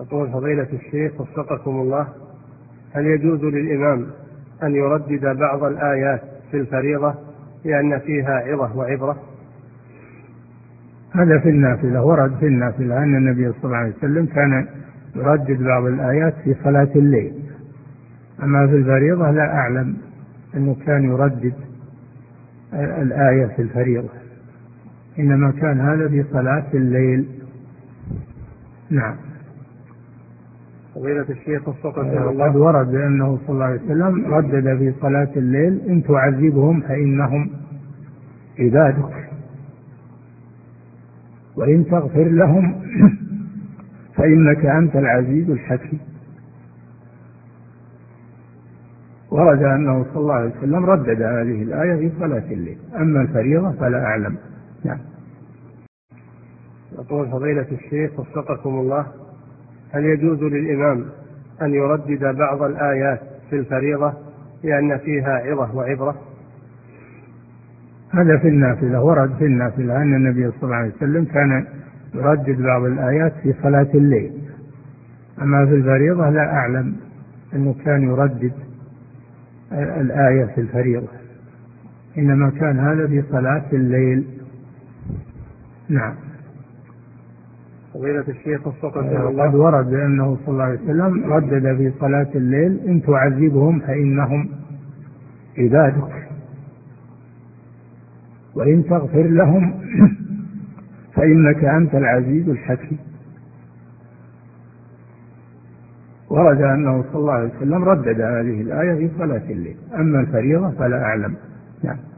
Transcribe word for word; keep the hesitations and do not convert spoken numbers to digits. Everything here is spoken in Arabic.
يقول فضيلة الشيخ وفقكم الله، هل يجوز للإمام أن يردد بعض الآيات في الفريضة لأن فيها عظة وعبرة؟ هذا في النافلة، ورد في النافلة أن النبي صلى الله عليه وسلم كان يردد بعض الآيات في صلاة الليل، أما في الفريضة لا أعلم أنه كان يردد الآية في الفريضة، إنما كان هذا في صلاة الليل. نعم. فضيلة الشيخ وفقكم الله، قد ورد أنه صلى الله عليه وسلم ردد في صلاة الليل: إن تعذبهم فإنهم عبادك وإن تغفر لهم فإنك أنت العزيز الحكيم. ورد أنه صلى الله عليه وسلم ردد هذه الآية في صلاة الليل، أما الفريضة فلا أعلم. نعم. يقول فضيلة الشيخ وفقكم الله، هل يجوز للإمام أن يردد بعض الآيات في الفريضة لأن فيها عظة وعبرة؟ هذا في النافلة، ورد في النافلة أن النبي صلى الله عليه وسلم كان يردد بعض الآيات في صلاة الليل، أما في الفريضة لا أعلم أنه كان يردد الآية في الفريضة، إنما كان هذا في صلاة الليل. نعم. فضيلة الشيخ وفقكم الله، قد ورد أنه صلى الله عليه وسلم ردد في صلاة الليل: إن تعذبهم فإنهم عبادك وإن تغفر لهم فإنك أنت العزيز الحكيم. ورد أنه صلى الله عليه وسلم ردد هذه الآية في صلاة الليل، أما الفريضة فلا أعلم. نعم.